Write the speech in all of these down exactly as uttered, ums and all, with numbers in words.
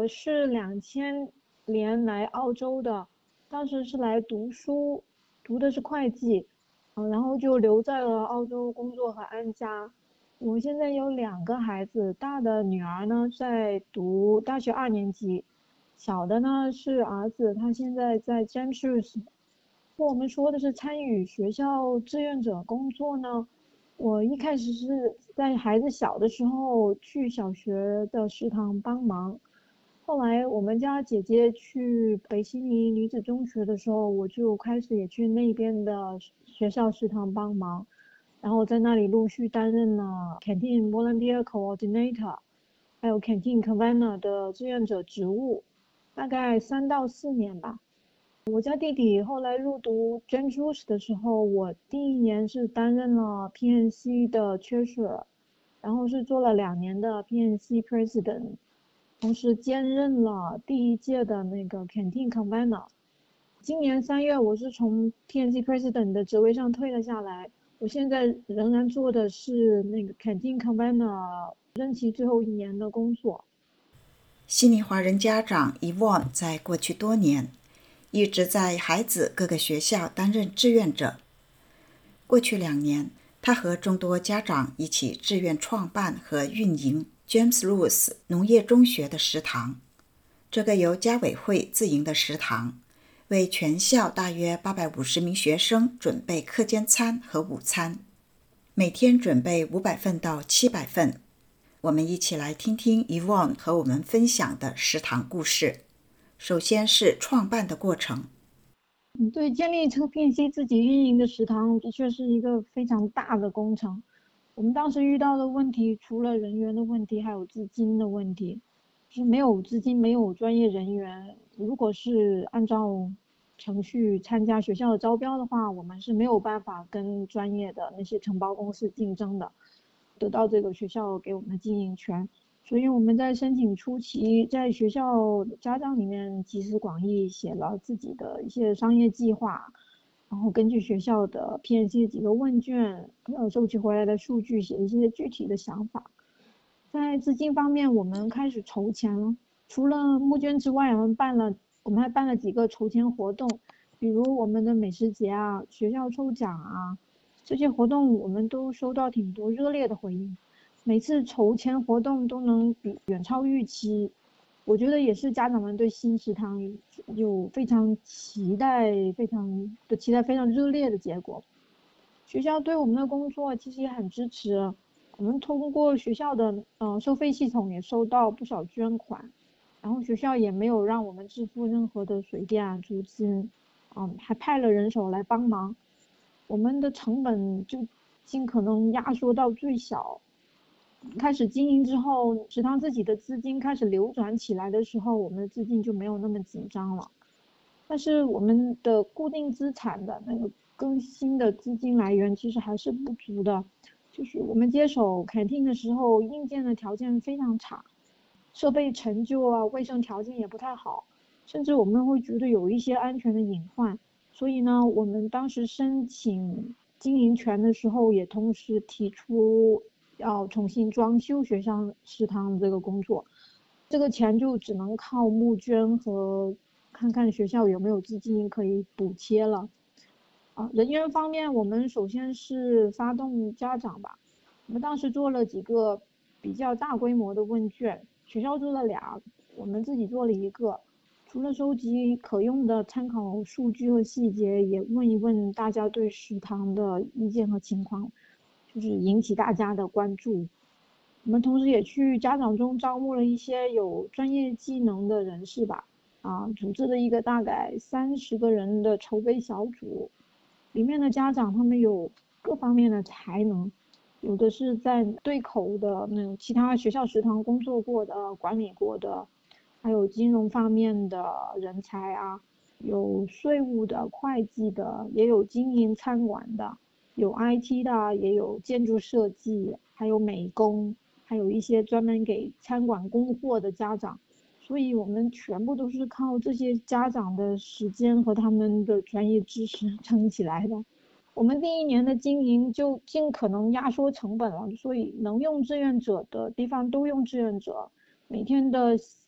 我是两千年来澳洲的，当时是来读书，读的是会计，嗯，然后就留在了澳洲工作和安家。我现在有两个孩子，大的女儿呢在读大学二年级，小的呢是儿子，他现在在 James。我们说的是参与学校志愿者工作呢，我一开始是在孩子小的时候去小学的食堂帮忙，后来我们家姐姐去北悉尼女子中学的时候，我就开始也去那边的学校食堂帮忙，然后在那里陆续担任了 Canteen Volunteer Coordinator，还有 Canteen Convener 的志愿者职务，大概三到四年吧。我家弟弟后来入读 James Roos 的时候，我第一年是担任了 P N C 的 Treasurer，然后是做了两年的 P N C President，同时兼任了第一届的那个 Canteen Convener。今年三月，我是从 P N C President 的职位上退了下来，我现在仍然做的是那个 Canteen Convener 任期最后一年的工作。 悉尼华人家长 Yvonne 在过去多年一直在孩子各个学校担任志愿者。过去两年，他和众多家长一起志愿创办和运营 James Roos 农业中学的食堂。这个由家委会自营的食堂，为全校大约八百五十名学生准备课间餐和午餐，每天准备五百份到七百份。我们一起来听听 Yvonne 和我们分享的食堂故事。首先是创办的过程。 嗯，对，建立这个 P N C 自己运营的食堂的确是一个非常大的工程。我们当时遇到的问题，除了人员的问题，还有资金的问题。就是没有资金，没有专业人员。如果是按照程序参加学校的招标的话，我们是没有办法跟专业的那些承包公司竞争的，得到这个学校给我们的经营权。所以我们在申请初期，在学校家长里面集思广益，写了自己的一些商业计划，然后根据学校的 P N C 几个问卷，呃，收集回来的数据，写一些具体的想法。在资金方面，我们开始筹钱了。除了募捐之外，我们办了，我们还办了几个筹钱活动，比如我们的美食节啊、学校抽奖啊，这些活动我们都收到挺多热烈的回应。每次筹钱活动都能比远超预期，我觉得也是家长们对新食堂有非常期待、非常的期待、非常热烈的结果。学校对我们的工作其实也很支持，我们通过学校的呃收费系统也收到不少捐款，然后学校也没有让我们支付任何的水电啊租金，嗯，还派了人手来帮忙，我们的成本就尽可能压缩到最小。开始经营之后，食堂自己的资金开始流转起来的时候，我们的资金就没有那么紧张了。但是我们的固定资产的那个更新的资金来源其实还是不足的，就是我们接手 canteen 的时候，硬件的条件非常差，设备陈旧啊，卫生条件也不太好，甚至我们会觉得有一些安全的隐患。所以呢，我们当时申请经营权的时候，也同时提出要重新装修学校食堂这个工作，这个钱就只能靠募捐和看看学校有没有资金可以补贴了。啊，人员方面，我们首先是发动家长吧，我们当时做了几个比较大规模的问卷，学校做了俩，我们自己做了一个。除了收集可用的参考数据和细节，也问一问大家对食堂的意见和情况，就是引起大家的关注。我们同时也去家长中招募了一些有专业技能的人士吧，啊，组织了一个大概三十个人的筹备小组，里面的家长他们有各方面的才能，有的是在对口的那种其他学校食堂工作过的、管理过的，还有金融方面的人才啊，有税务的、会计的，也有经营餐馆的，有 I T 的，也有建筑设计，还有美工，还有一些专门给餐馆供货的家长。所以我们全部都是靠这些家长的时间和他们的专业知识撑起来的。我们第一年的经营就尽可能压缩成本了，所以能用志愿者的地方都用志愿者，每天的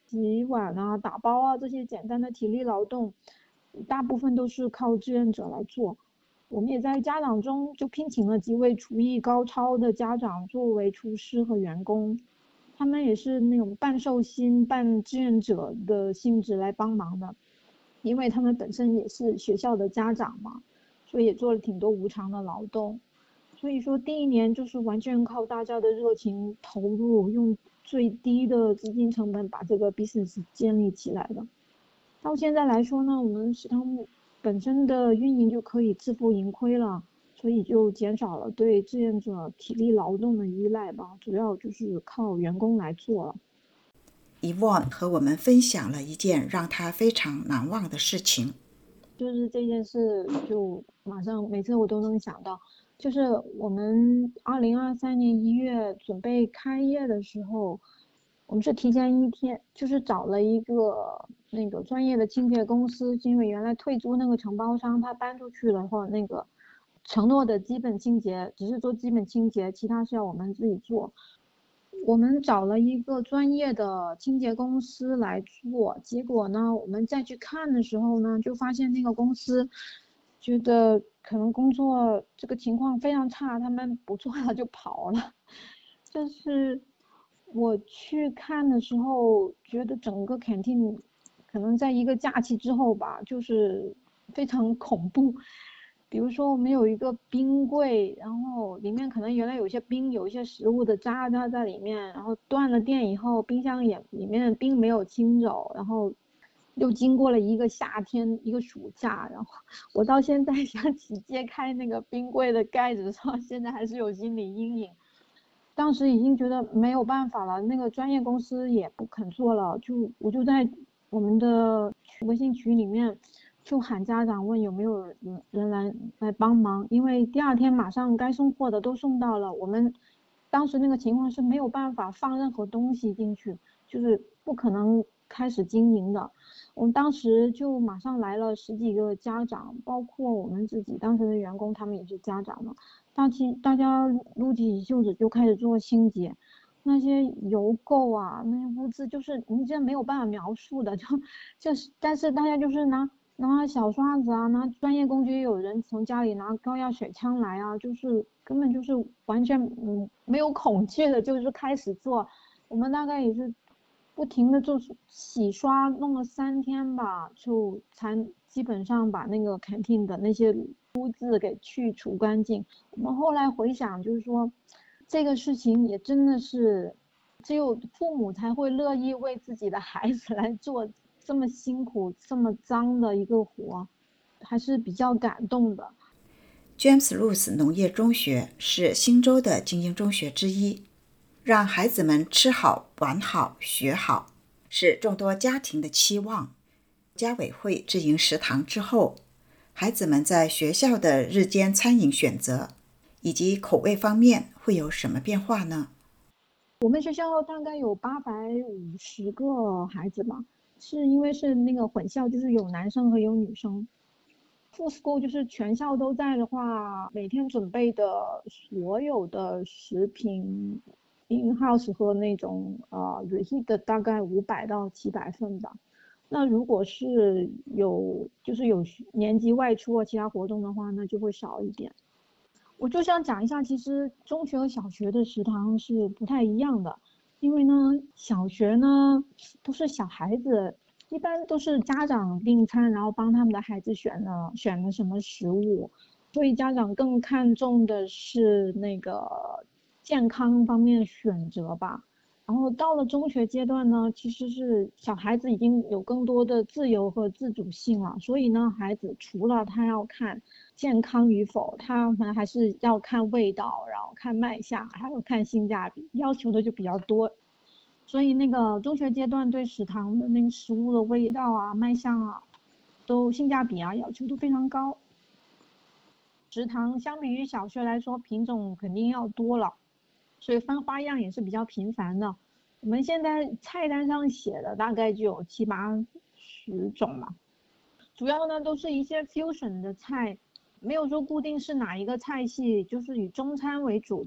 洗碗啊、打包啊这些简单的体力劳动，大部分都是靠志愿者来做。我们也在家长中就聘请了几位厨艺高超的家长作为厨师和员工，他们也是那种半寿星、半志愿者的性质来帮忙的，因为他们本身也是学校的家长嘛，所以也做了挺多无偿的劳动。所以说第一年就是完全靠大家的热情投入，用最低的资金成本把这个 business 建立起来的。到现在来说呢，我们食堂本身的运营就可以自负盈亏了，所以就减少了对志愿者体力劳动的依赖吧，主要就是靠员工来做了。 Yvonne 和我们分享了一件让她非常难忘的事情。 就是这件事，就马上每次我都能想到，就是我们二零二三年一月准备开业的时候，我们是提前一天，就是找了一个那个专业的清洁公司，因为原来退租那个承包商他搬出去了后，那个承诺的基本清洁只是做基本清洁，其他是要我们自己做。我们找了一个专业的清洁公司来做，结果呢，我们再去看的时候呢，就发现那个公司觉得可能工作这个情况非常差，他们不做了就跑了。就是我去看的时候，觉得整个 canteen 可能在一个假期之后吧，就是非常恐怖。比如说我们有一个冰柜，然后里面可能原来有些冰，有一些食物的渣渣在里面，然后断了电以后，冰箱也里面的冰没有清走，然后又经过了一个夏天，一个暑假，然后我到现在想起揭开那个冰柜的盖子的时候，现在还是有心理阴影。当时已经觉得没有办法了，那个专业公司也不肯做了，就我就在我们的微信群里面就喊家长问有没有人人来来帮忙，因为第二天马上该送货的都送到了，我们当时那个情况是没有办法放任何东西进去，就是不可能开始经营的。我们当时就马上来了十几个家长，包括我们自己当时的员工，他们也是家长嘛。大家大家撸起袖子就开始做清洁，那些油垢啊，那些污渍，就是你这没有办法描述的，就就是，但是大家就是拿拿小刷子啊，拿专业工具，有人从家里拿高压水枪来啊，就是根本就是完全嗯没有恐惧的，就是开始做。我们大概也是不停的做洗刷，弄了三天吧，就才基本上把那个 canteen 的那些污渍给去除干净。我们后来回想，就是说这个事情也真的是只有父母才会乐意为自己的孩子来做这么辛苦、这么脏的一个活，还是比较感动的。 James Ruth 农业中学是新州的精英中学之一，让孩子们吃好、玩好、学好，是众多家庭的期望。家委会自营食堂之后，孩子们在学校的日间餐饮选择以及口味方面会有什么变化呢？ 我们学校大概有八百五十个孩子吧，是因为是那个混校，就是有男生和有女生。full school 就是全校都在的话，每天准备的所有的食品 in house 和那种呃 reheat 的大概五百到七百份吧。那如果是有就是有年级外出啊其他活动的话，那就会少一点。我就想讲一下，其实中学和小学的食堂是不太一样的，因为呢，小学呢都是小孩子，一般都是家长订餐，然后帮他们的孩子选了选了什么食物，所以家长更看重的是那个健康方面的选择吧。然后到了中学阶段呢，其实是小孩子已经有更多的自由和自主性了，所以呢，孩子除了他要看健康与否，他们还是要看味道，然后看卖相，还有看性价比，要求的就比较多。所以那个中学阶段对食堂的那个食物的味道啊、卖相啊，都性价比啊要求都非常高。食堂相比于小学来说，品种肯定要多了，所以分花样也是比较频繁的。我们现在菜单上写的大概就有七八十种吧，主要呢都是一些 fusion 的菜，没有说固定是哪一个菜系，就是以中餐为主。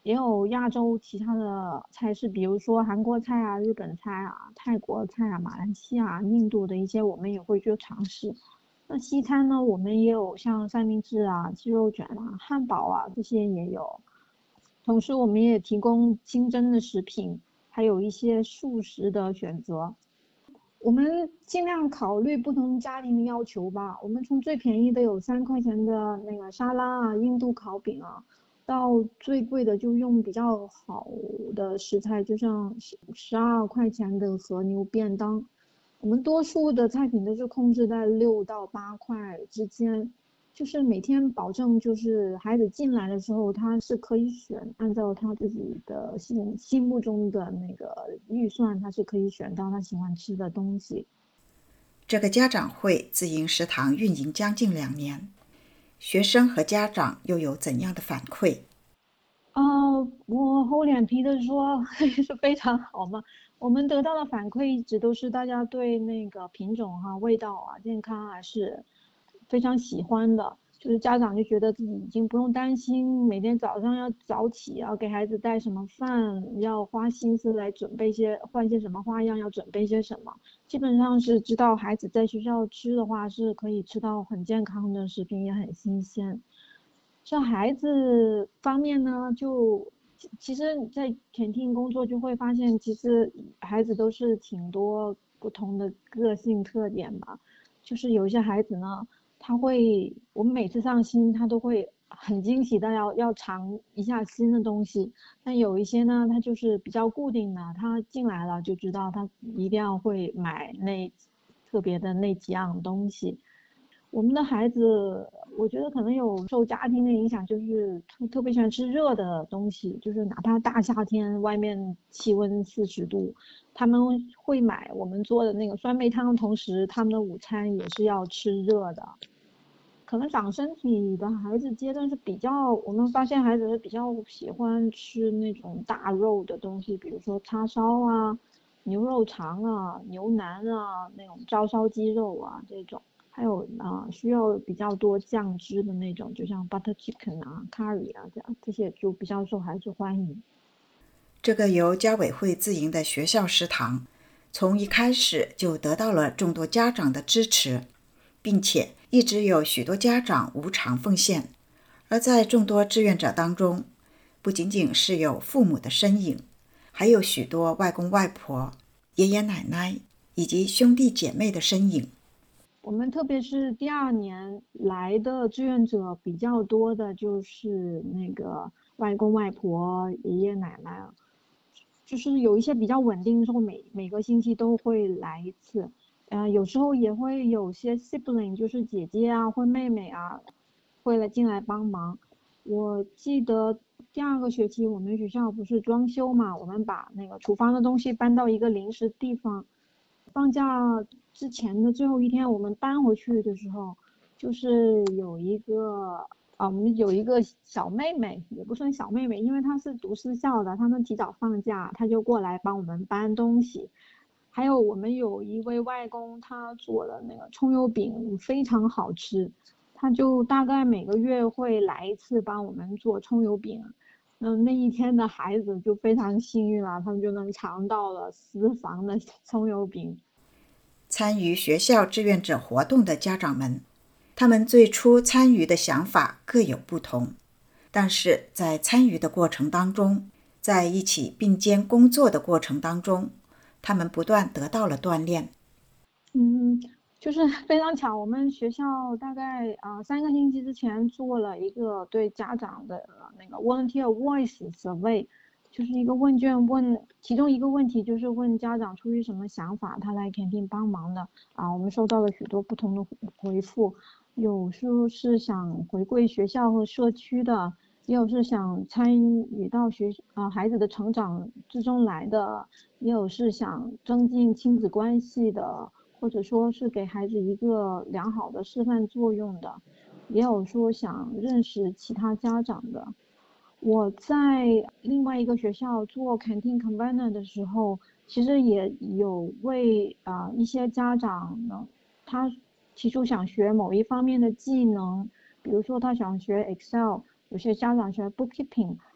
也有亚洲其他的菜式，比如说韩国菜啊、日本菜啊、泰国菜啊、马来西亚、印度的一些，我们也会去尝试。那西餐呢，我们也有像三明治啊、鸡肉卷啊、汉堡啊这些也有。同时，我们也提供清真的食品，还有一些素食的选择。我们尽量考虑不同家庭的要求吧。我们从最便宜的有三块钱的那个沙拉啊、印度烤饼啊，到最贵的就用比较好的食材，就像十十二块钱的和牛便当。我们多数的菜品都是控制在六到八块之间，就是每天保证就是孩子进来的时候，他是可以选，按照他自己的心心目中的那个预算，他是可以选到他喜欢吃的东西。 这个家长会自营食堂运营将近两年，学生和家长又有怎样的反馈？ 啊，我厚脸皮的说是非常好嘛。我们得到的反馈一直都是大家对那个品种哈、味道啊、健康啊是非常喜欢的。就是家长就觉得自己已经不用担心每天早上要早起，要给孩子带什么饭，要花心思来准备些换些什么花样，要准备些什么。基本上是知道孩子在学校吃的话是可以吃到很健康的食品，也很新鲜。像孩子方面呢，就其其实你在前厅工作就会发现，其实孩子都是挺多不同的个性特点吧。就是有一些孩子呢，他会，我们每次上新，他都会很惊喜的要要尝一下新的东西。但有一些呢，他就是比较固定的，他进来了就知道他一定要会买那特别的那几样东西。我们的孩子，我觉得可能有受家庭的影响，就是特特别喜欢吃热的东西，就是哪怕大夏天外面气温四十度，他们会买我们做的那个酸梅汤，同时他们的午餐也是要吃热的。可能长身体的孩子阶段是比较，我们发现孩子是比较喜欢吃那种大肉的东西，比如说叉烧啊、牛肉肠啊、牛腩啊、那种照烧鸡肉啊这种。还有啊、呃需要比较多酱汁的那种，就像 butter chicken 啊、curry 啊这样，这些就比较受孩子欢迎。 这个由家委会自营的学校食堂，从一开始就得到了众多家长的支持，并且一直有许多家长无偿奉献。而在众多志愿者当中，不仅仅是有父母的身影，还有许多外公外婆、爷爷奶奶以及兄弟姐妹的身影。 我们特别是第二年来的志愿者比较多的，就是那个外公外婆、爷爷奶奶，就是有一些比较稳定之后，每每个星期都会来一次。呃，有时候也会有些 sibling，就是姐姐啊或妹妹啊，会来进来帮忙。我记得第二个学期我们学校不是装修嘛，我们把那个厨房的东西搬到一个临时地方。放假之前的最后一天，我们搬回去的时候，就是有一个啊，我们有一个小妹妹，也不算小妹妹，因为她是读私校的，她们提早放假，她就过来帮我们搬东西。还有我们有一位外公，他做的那个葱油饼非常好吃，他就大概每个月会来一次帮我们做葱油饼。嗯，那一天的孩子就非常幸运了，他们就能尝到了私房的葱油饼。 参与学校志愿者活动的家长们，他们最初参与的想法各有不同，但是在参与的过程当中，在一起并肩工作的过程当中，他们不断得到了锻炼。 嗯，就是非常巧，我们学校大概啊、呃三个星期之前做了一个对家长的呃那个 volunteer voice survey，就是一个问卷问，其中一个问题就是问家长出于什么想法他来 camping 帮忙的啊，我们收到了许多不同的回回复，有说是想回馈学校和社区的，也有是想参与到学啊、孩子的成长之中来的，也有是想增进亲子关系的。或者说是给孩子一个良好的示范作用的，也有说想认识其他家长的。我在另外一个学校做 canteen convener 的时候，其实也有为啊、呃一些家长呢，他提出想学某一方面的技能，比如说他想学 Excel，有些家长学 bookkeeping，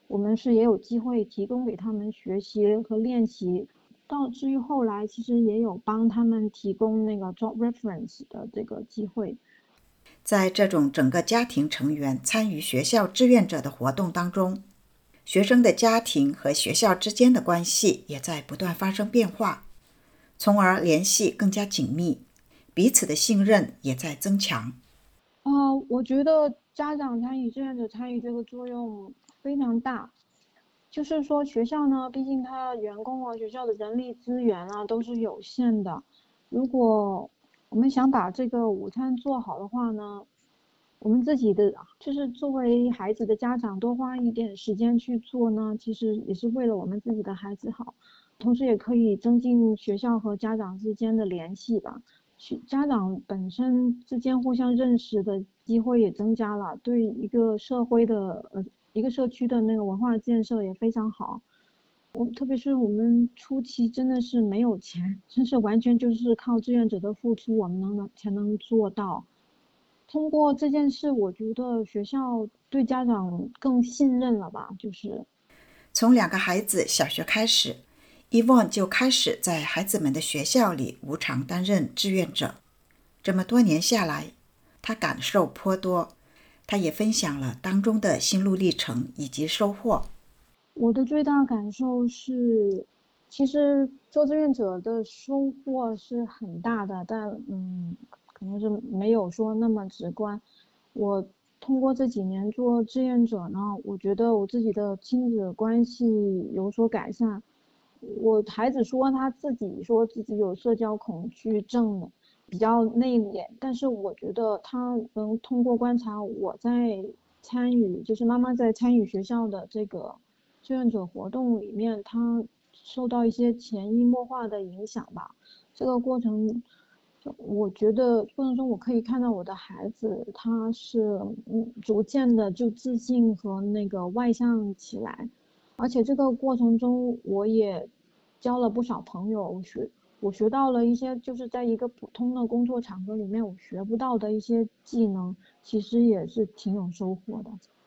我们是也有机会提供给他们学习和练习。到至于后来，其实也有帮他们提供那个 job reference 的这个机会。 在这种整个家庭成员参与学校志愿者的活动当中，学生的家庭和学校之间的关系也在不断发生变化，从而联系更加紧密，彼此的信任也在增强。 呃，我觉得家长参与、志愿者参与这个作用非常大。就是说，学校呢，毕竟它员工啊、学校的人力资源啊都是有限的。如果我们想把这个午餐做好的话呢，我们自己的就是作为孩子的家长多花一点时间去做呢，其实也是为了我们自己的孩子好，同时也可以增进学校和家长之间的联系吧。家长本身之间互相认识的机会也增加了，对一个社会的呃一个社区的那个文化建设也非常好。我特别是我们初期真的是没有钱，真是完全就是靠志愿者的付出，我们能才能做到。通过这件事，我觉得学校对家长更信任了吧，就是从两个孩子小学开始，Yvonne 就开始在孩子们的学校里无偿担任志愿者。这么多年下来，他感受颇多，他也分享了当中的心路历程以及收获。 我的最大感受是，其实做志愿者的收获是很大的，但嗯，可能是没有说那么直观。我通过这几年做志愿者呢，我觉得我自己的亲子关系有所改善。我孩子说他自己说自己有社交恐惧症的，比较内敛，但是我觉得他能通过观察我在参与，就是妈妈在参与学校的这个志愿者活动里面，他受到一些潜移默化的影响吧。这个过程，我觉得过程中我可以看到我的孩子，他是嗯逐渐的就自信和那个外向起来。而且这个过程中，我也交了不少朋友，我学我学到了一些就是在一个普通的工作场合里面我学不到的一些技能，其实也是挺有收获的。